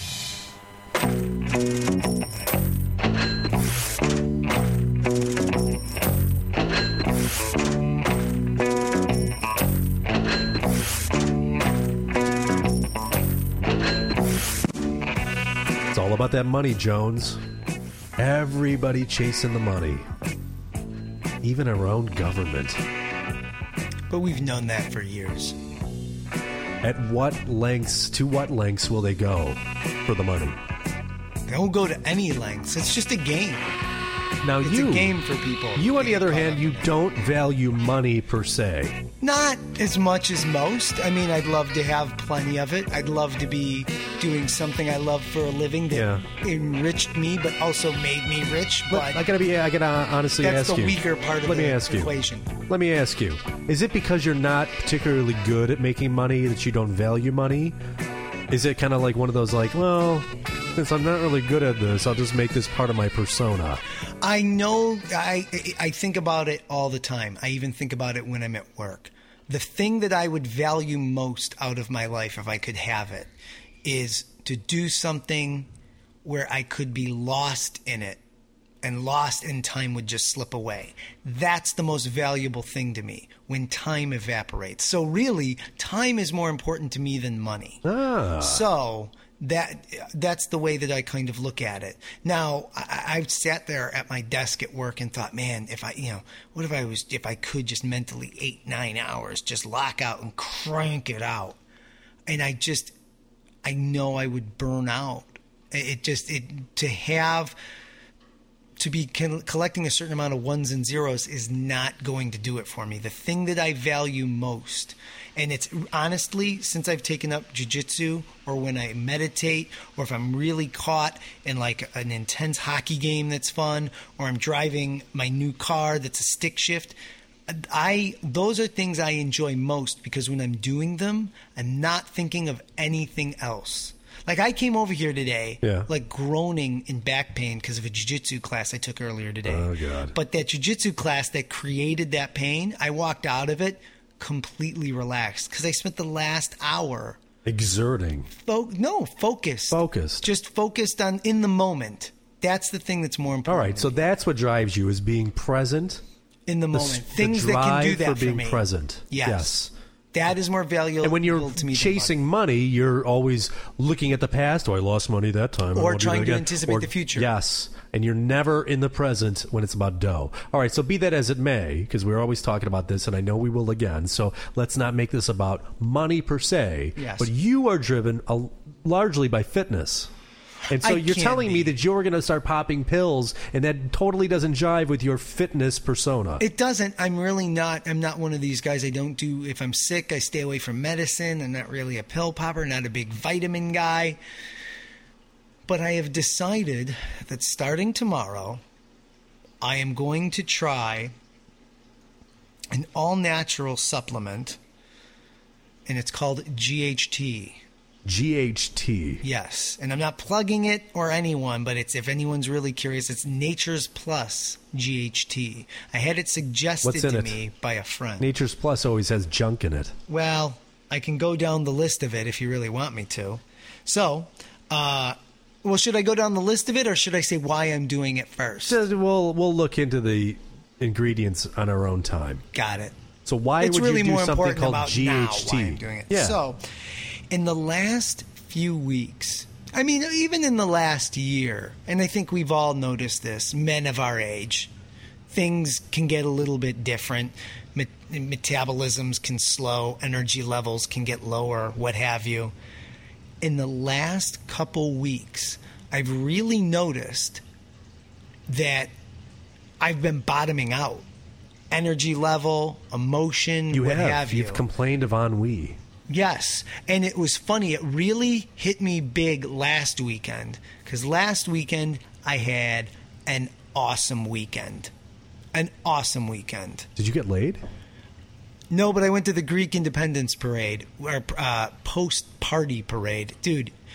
It's all about that money, Jones. Everybody chasing the money. Even our own government. But we've known that for years. To what lengths will they go for the money? They won't go to any lengths. It's just a game. Now It's a game for people. You, on the other hand, you don't value money per se. Not as much as most. I mean, I'd love to have plenty of it. I'd love to be doing something I love for a living that enriched me, but also made me rich. But I gotta honestly that's ask you. the weaker part of the equation. Let me ask you. Is it because you're not particularly good at making money that you don't value money? Is it kind of like one of those like, well, since I'm not really good at this, I'll just make this part of my persona? I know. I think about it all the time. I even think about it when I'm at work. The thing that I would value most out of my life, if I could have it, is to do something where I could be lost in it, and lost in time would just slip away. That's the most valuable thing to me, when time evaporates. So really, time is more important to me than money. So that's the way that I kind of look at it. Now, I sat there at my desk at work and thought, man, if I could just mentally 8-9 hours just lock out and crank it out, and I know I would burn out. To be collecting a certain amount of ones and zeros is not going to do it for me. The thing that I value most, and it's honestly, since I've taken up jiu-jitsu, or when I meditate, or if I'm really caught in like an intense hockey game that's fun, or I'm driving my new car that's a stick shift, those are things I enjoy most, because when I'm doing them, I'm not thinking of anything else. Like, I came over here today, like, groaning in back pain because of a jiu-jitsu class I took earlier today. Oh, God. But that jiu-jitsu class that created that pain, I walked out of it completely relaxed because I spent the last hour... exerting. Focused. Focused. Just focused on in the moment. That's the thing that's more important. All right, so that's what drives you, is being present. In the moment. Things that can do that for me. The drive for being present. Yes. That is more valuable and when you're to me chasing money, you're always looking at the past. Oh, I lost money that time. Or trying to anticipate the future. Yes. And you're never in the present when it's about dough. All right, so be that as it may, because we're always talking about this, and I know we will again, so let's not make this about money per se. Yes. But you are driven largely by fitness. And so you're telling me that you're going to start popping pills, and that totally doesn't jive with your fitness persona. It doesn't. I'm really not. I'm not one of these guys. I don't do, if I'm sick, I stay away from medicine. I'm not really a pill popper, not a big vitamin guy. But I have decided that starting tomorrow, I am going to try an all-natural supplement, and it's called GHT. GHT. Yes, and I'm not plugging it or anyone, but it's, if anyone's really curious, it's Nature's Plus GHT. I had it suggested to me by a friend. Nature's Plus always has junk in it. Well, I can go down the list of it if you really want me to. So, should I go down the list of it, or should I say why I'm doing it first? We'll look into the ingredients on our own time. Got it. So why would you do something called GHT? Now why I'm doing it. Yeah. So, in the last few weeks, I mean, even in the last year, and I think we've all noticed this, men of our age, things can get a little bit different. Metabolisms can slow, energy levels can get lower, what have you. In the last couple weeks, I've really noticed that I've been bottoming out. Energy level, emotion, what have you. You've complained of ennui. Yes, and it was funny. It really hit me big last weekend, because last weekend I had an awesome weekend. An awesome weekend. Did you get laid? No, but I went to the Greek Independence Parade, or post-party parade. Dude,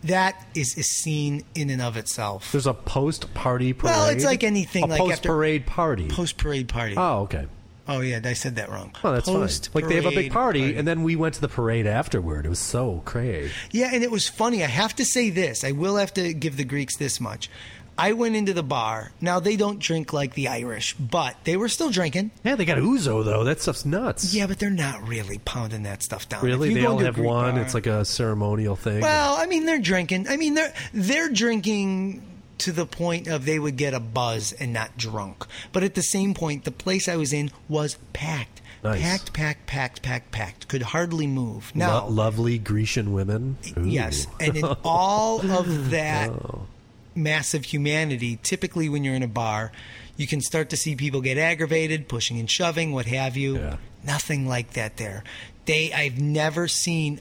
that is a scene in and of itself. There's a post-party parade? Well, it's like anything. A post-parade party. Post-parade party. Oh, okay. Oh, yeah, I said that wrong. Oh, that's fine. Like, they have a big party, and then we went to the parade afterward. It was so crazy. Yeah, and it was funny. I have to say this. I will have to give the Greeks this much. I went into the bar. Now, they don't drink like the Irish, but they were still drinking. Yeah, they got ouzo, though. That stuff's nuts. Yeah, but they're not really pounding that stuff down. Really? They all have one? It's like a ceremonial thing? Well, I mean, they're drinking. I mean, they're drinking to the point of they would get a buzz and not drunk. But at the same point, the place I was in was packed. Nice. Packed. Could hardly move. Now, lovely Grecian women? Ooh. Yes. And in all of that massive humanity, typically when you're in a bar, you can start to see people get aggravated, pushing and shoving, what have you. Yeah. Nothing like that there. I've never seen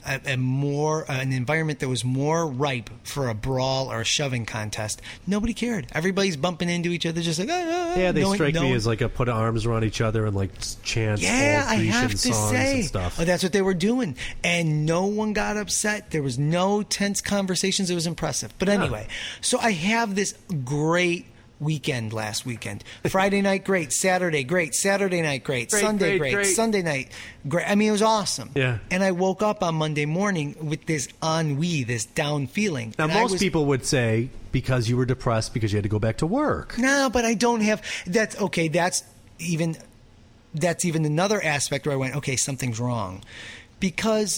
an environment that was more ripe for a brawl or a shoving contest. Nobody cared. Everybody's bumping into each other, just like yeah. They strike me as like a put arms around each other and like chant old Grecian songs and stuff. Oh, that's what they were doing, and no one got upset. There was no tense conversations. It was impressive. But anyway, so I have this great weekend last weekend. Friday night, great. Saturday, great. Saturday night, great. Sunday, great. Sunday night, great. I mean, it was awesome. Yeah. And I woke up on Monday morning with this ennui, this down feeling. Now, most people would say because you were depressed because you had to go back to work. No, but I don't have. That's okay. That's even another aspect where I went, okay, something's wrong, because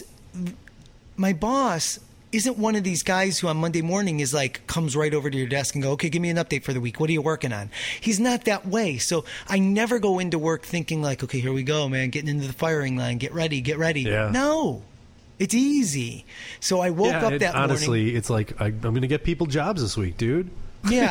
my boss isn't one of these guys who on Monday morning is like, comes right over to your desk and go, okay, give me an update for the week. What are you working on? He's not that way. So I never go into work thinking like, okay, here we go, man, getting into the firing line. Get ready. Yeah. No, it's easy. So I woke up that morning. Honestly, it's like, I'm going to get people jobs this week, dude. Yeah,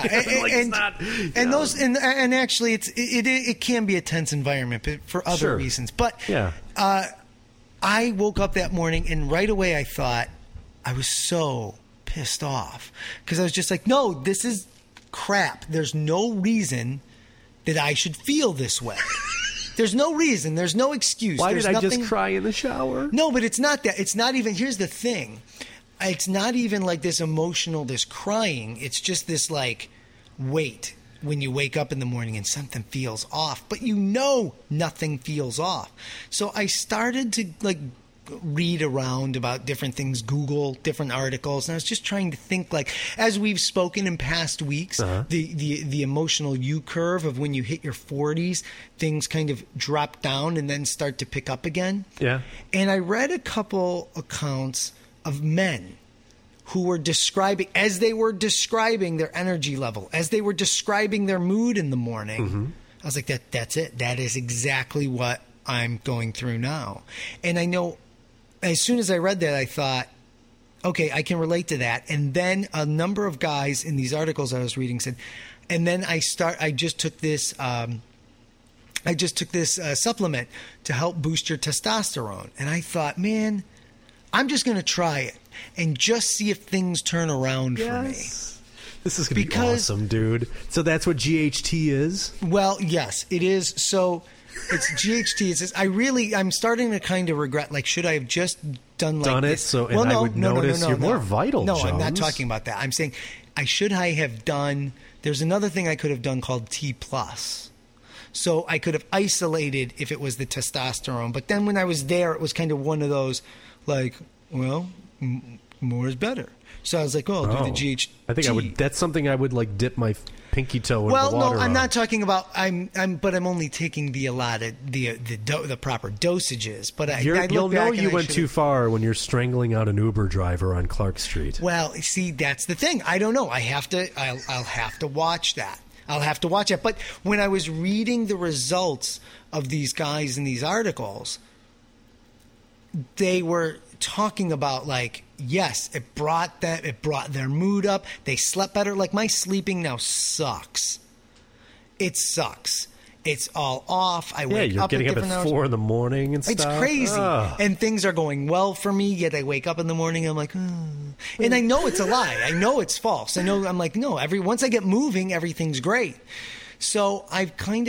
and actually, it can be a tense environment, but for other reasons. But yeah. I woke up that morning and right away I thought, I was so pissed off because I was just like, no, this is crap. There's no reason that I should feel this way. There's no reason. There's no excuse. Why did I just cry in the shower? No, but it's not that. It's not even. Here's the thing. It's not even like this emotional, this crying. It's just this like weight when you wake up in the morning and something feels off, but you know nothing feels off. So I started to like read around about different things, Google different articles, and I was just trying to think, like, as we've spoken in past weeks, the emotional U curve of when you hit your 40s, things kind of drop down and then start to pick up again. Yeah. And I read a couple accounts of men who were describing, as they were describing their energy level, as they were describing their mood in the morning, I was like, that's it. That is exactly what I'm going through now. And I know as soon as I read that, I thought, okay, I can relate to that. And then a number of guys in these articles I was reading said, and then I just took this supplement to help boost your testosterone. And I thought, man, I'm just going to try it and just see if things turn around for me. This is going to be awesome, dude. So that's what GHT is? Well, yes, it is. So it's GHT. I'm starting to kind of regret, like, should I have just done this? So, and I would notice you're more vital, No, Jones. I'm not talking about that. I'm saying, should I have done, there's another thing I could have done called T+. So I could have isolated if it was the testosterone. But then when I was there, it was kind of one of those, like, well, more is better. So I was like, I'll do the GHT. I think that's something I would like dip my pinky toe in the water. Well, no, I'm on. not talking about. But I'm only taking the allotted, the proper dosages. But you'll know you went too far when you're strangling out an Uber driver on Clark Street. Well, see, that's the thing. I don't know. I'll have to watch that. I'll have to watch it. But when I was reading the results of these guys in these articles, they were talking about, like, yes, it brought their mood up. They slept better. Like, my sleeping now sucks. It sucks. It's all off. I wake up at different hours. You're getting up at 4 in the morning and stuff. It's crazy. And things are going well for me, yet I wake up in the morning, I'm like, and I know it's a lie. I know it's false. I'm like, no, once I get moving, everything's great. So I've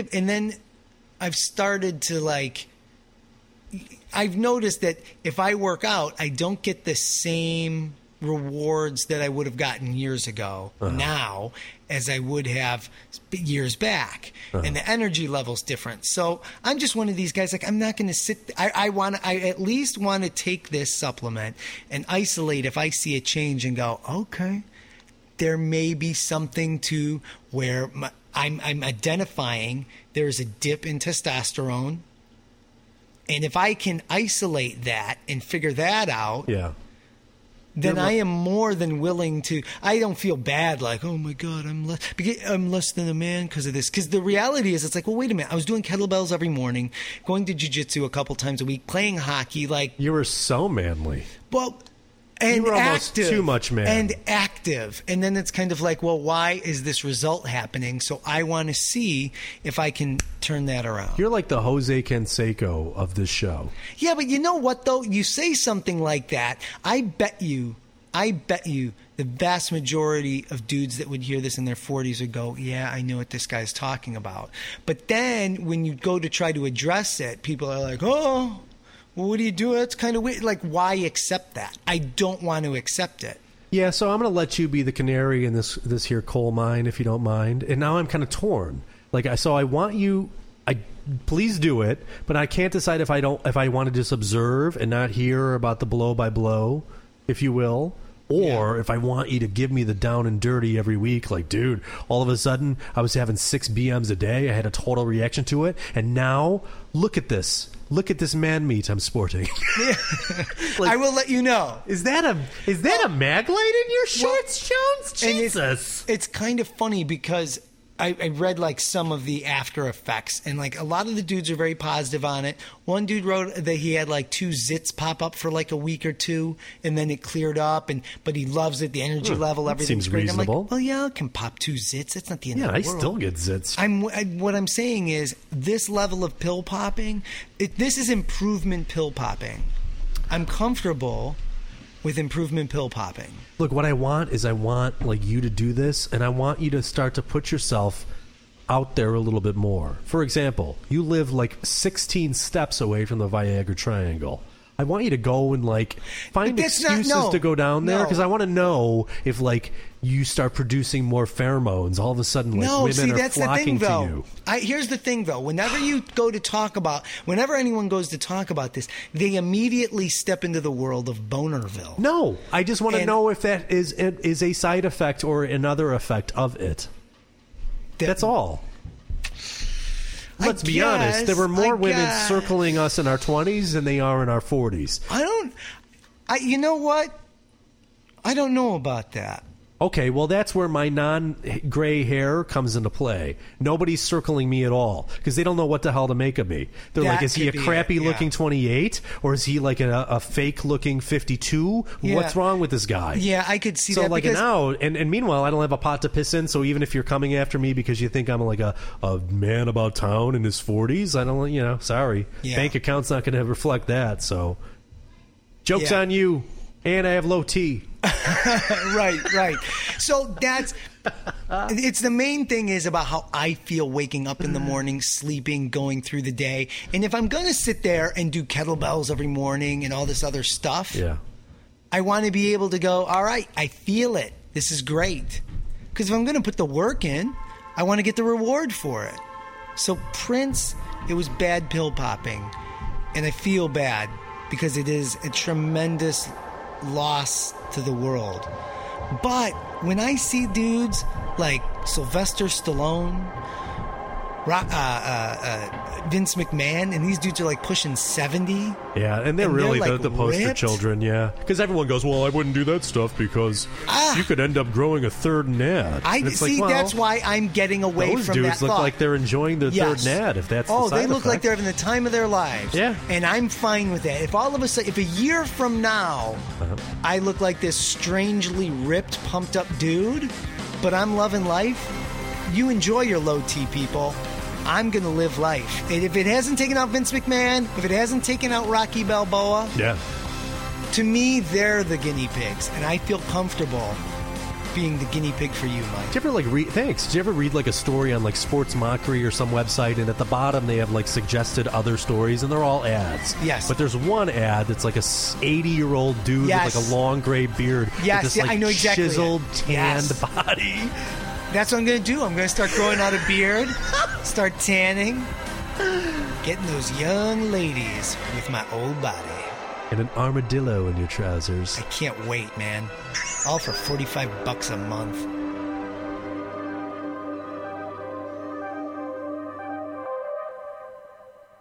started to, like, I've noticed that if I work out, I don't get the same rewards that I would have gotten years ago now as I would have years back. And the energy level's different. So I'm just one of these guys, like, I'm not going to sit. I at least want to take this supplement and isolate if I see a change and go, okay, there may be something to where I'm identifying there's a dip in testosterone. And if I can isolate that and figure that out, then I am more than willing to. I don't feel bad, like, oh my God, I'm less than a man because of this. Because the reality is, it's like, well, wait a minute. I was doing kettlebells every morning, going to jiu-jitsu a couple times a week, playing hockey. Like, you were so manly. Well, and you were almost active, too much man. And active. And then it's kind of like, well, why is this result happening? So I want to see if I can turn that around. You're like the Jose Canseco of this show. Yeah, but you know what, though? You say something like that, I bet you the vast majority of dudes that would hear this in their 40s would go, yeah, I know what this guy's talking about. But then when you go to try to address it, people are like, oh, well, what do you do? That's kind of weird. Like, why accept that? I don't want to accept it. Yeah, so I'm going to let you be the canary in this here coal mine, if you don't mind. And now I'm kind of torn. So I want you. Please do it, but I can't decide if I want to just observe and not hear about the blow by blow, if you will. Or if I want you to give me the down and dirty every week, like, dude, all of a sudden I was having 6 BMs a day. I had a total reaction to it. And now, look at this. Look at this man meat I'm sporting. I will let you know. Is that a mag light in your shorts, Jones? Jesus. It's kind of funny because I read like some of the after effects, and like a lot of the dudes are very positive on it. One dude wrote that he had like 2 zits pop up for like a week or 2, and then it cleared up. But he loves it, the energy level, everything's seems great. reasonable. I'm like, well, yeah, I can pop 2 zits. That's not the end of the world. Yeah, I still get zits. What I'm saying is this level of pill popping, this is improvement pill popping. I'm comfortable with improvement pill popping. Look, what I want is like you to do this, and I want you to start to put yourself out there a little bit more. For example, you live like 16 steps away from the Viagra Triangle. I want you to go and like find excuses to go down there, because I want to know if like you start producing more pheromones. All of a sudden, like women are flocking to you. Here's the thing, though. Whenever anyone goes to talk about this, they immediately step into the world of Bonerville. No, I just want to know if that is a side effect or another effect of it. That's all. Let's be honest. There were more women circling us in our 20s than they are in our 40s. You know what? I don't know about that. Okay, well, that's where my non-gray hair comes into play. Nobody's circling me at all because they don't know what the hell to make of me. They're like, is he a crappy-looking 28, or is he like a fake-looking 52? Yeah. What's wrong with this guy? Yeah, I could see that. So, like, now, and meanwhile, I don't have a pot to piss in, so even if you're coming after me because you think I'm like a man about town in his 40s, I don't, sorry. Yeah. Bank account's not going to reflect that, so. Joke's on you, and I have low T. Right. So it's the main thing is about how I feel waking up in the morning, sleeping, going through the day. And if I'm going to sit there and do kettlebells every morning and all this other stuff, I want to be able to go, all right, I feel it. This is great. Because if I'm going to put the work in, I want to get the reward for it. So Prince, it was bad pill popping. And I feel bad because it is a tremendous loss to the world. But when I see dudes like Sylvester Stallone, Vince McMahon, and these dudes are like pushing 70. Yeah, and they're really like the poster children, because everyone goes, well, I wouldn't do that stuff because you could end up growing a third nad. That's why I'm getting away from that thought. Those dudes look like they're enjoying their third nad, if that's the side they look effect. like they're having the time of their lives. Yeah. And I'm fine with that. If all of a sudden, if a year from now, I look like this strangely ripped, pumped up dude, but I'm loving life, you enjoy your low T, people. I'm going to live life. And if it hasn't taken out Vince McMahon, if it hasn't taken out Rocky Balboa, to me, they're the guinea pigs. And I feel comfortable being the guinea pig for you, Mike. Did you ever like read? Thanks. Did you ever read like a story on like Sports Mockery or some website, and at the bottom they have like suggested other stories, and they're all ads. Yes. But there's one ad that's like a 80-year-old dude Yes. with like a long gray beard. Yes, with this, yeah, like, I know exactly chiseled, it. tanned Yes. body. That's what I'm going to do. I'm going to start growing out a beard, start tanning, getting those young ladies with my old body. And an armadillo in your trousers. I can't wait, man. All for $45 a month.